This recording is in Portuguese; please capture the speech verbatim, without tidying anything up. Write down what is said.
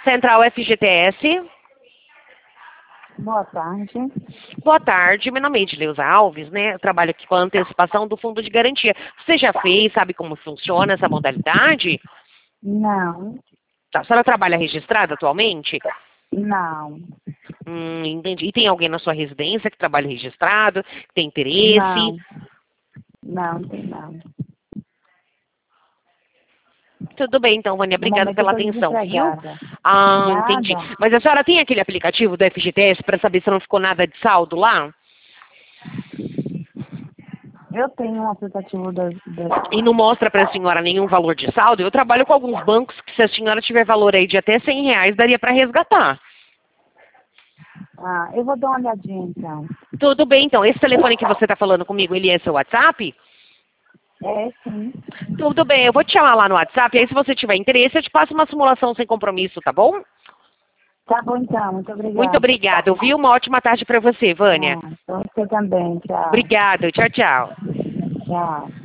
Central F G T S. Boa tarde. Boa tarde, meu nome é Edileuza Alves, né? Eu trabalho aqui com a antecipação do fundo de garantia. Você já fez, sabe como funciona essa modalidade? Não, Tá, a senhora trabalha registrada atualmente? não, Hum, entendi. E tem alguém na sua residência que trabalha registrado, que tem interesse? não, não, não tem não. Tudo bem, então, Vânia, No obrigada momento eu pela estou atenção, viu? desempregada. Ah, entendi. Nada. Mas a senhora tem aquele aplicativo do F G T S para saber se não ficou nada de saldo lá? Eu tenho um aplicativo da, da... E não mostra para a senhora nenhum valor de saldo? Eu trabalho com alguns bancos que se a senhora tiver valor aí de até cem reais, daria para resgatar. Ah, eu vou dar uma olhadinha então. Tudo bem, então. Esse telefone que você está falando comigo, ele é seu WhatsApp? É, sim. Tudo bem, eu vou te chamar lá no WhatsApp, aí se você tiver interesse, eu te passo uma simulação sem compromisso, tá bom? Tá bom então, muito obrigada. Muito obrigada, viu? Uma ótima tarde para você, Vânia. Ah, então você também, tchau. Obrigada, tchau, tchau. Tchau.